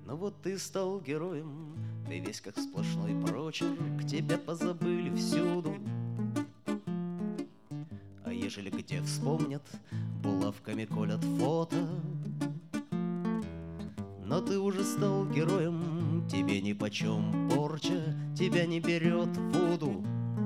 Ну вот ты стал героем, ты весь как сплошной прочерк, тебя позабыли всюду. А ежели где вспомнят, булавками колят фото. Но ты уже стал героем, тебе нипочем порча, тебя не берет вуду.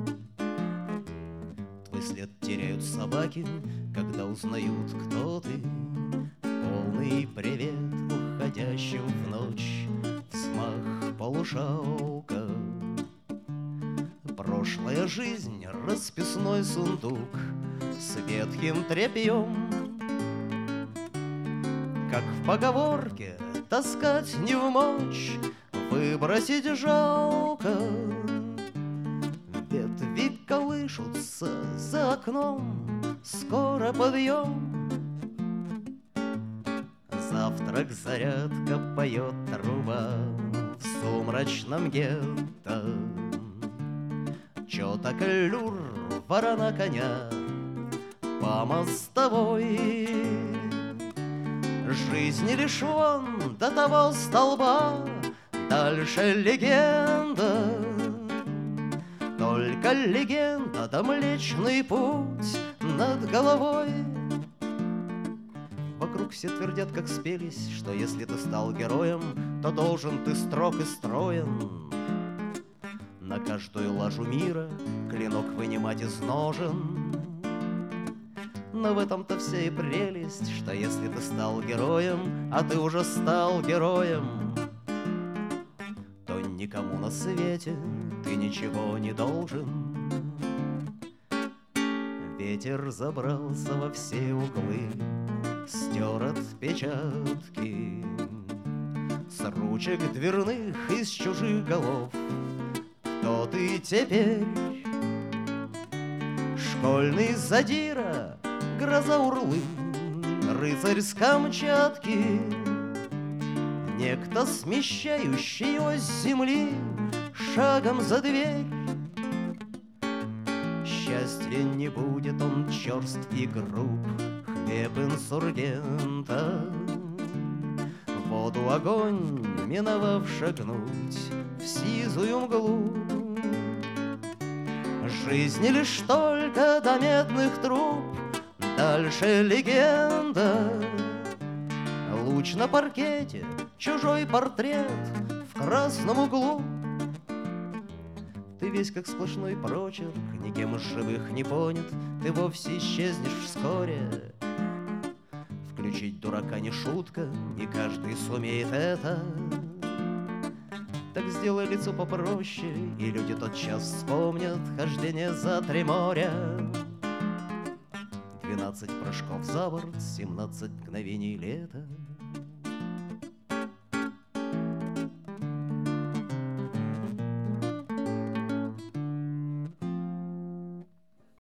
Твой след теряют собаки, когда узнают, кто ты. Полный привет уходящим в ночь, взмах полушалка. Прошлая жизнь — расписной сундук с ветхим тряпьем. Как в поговорке, таскать не вмочь, выбросить жалко. Ветви колышутся за окном, скоро подъем. Завтрак, зарядка, поет труба в сумрачном гетто. Чё так люр, ворона коня по мостовой? Жизнь лишь вон до того столба, дальше легенда. Только легенда да Млечный Путь над головой. Вокруг все твердят, как спелись, что если ты стал героем, то должен ты строг и строен. На каждую лажу мира клинок вынимать из ножен. Но в этом-то вся и прелесть, что если ты стал героем, а ты уже стал героем, то никому на свете ты ничего не должен. Ветер забрался во все углы, стер отпечатки с ручек дверных, из чужих голов. Кто ты теперь? Школьный задира, гроза Урлы, рыцарь с Камчатки, некто, смещающий ось земли шагом за дверь. Счастья не будет, он черст и груб, хлеб инсургента. В воду огонь, миновав шагнуть в сизую мглу. Жизнь лишь только до медных труб, дальше легенда. Луч на паркете, чужой портрет в красном углу. Ты весь как сплошной прочерк, никем из живых не понят, ты вовсе исчезнешь вскоре. Включить дурака не шутка, не каждый сумеет это. Так сделай лицо попроще, и люди тотчас вспомнят хождение за 3 моря. 12 прыжков за борт, 17 мгновений лета.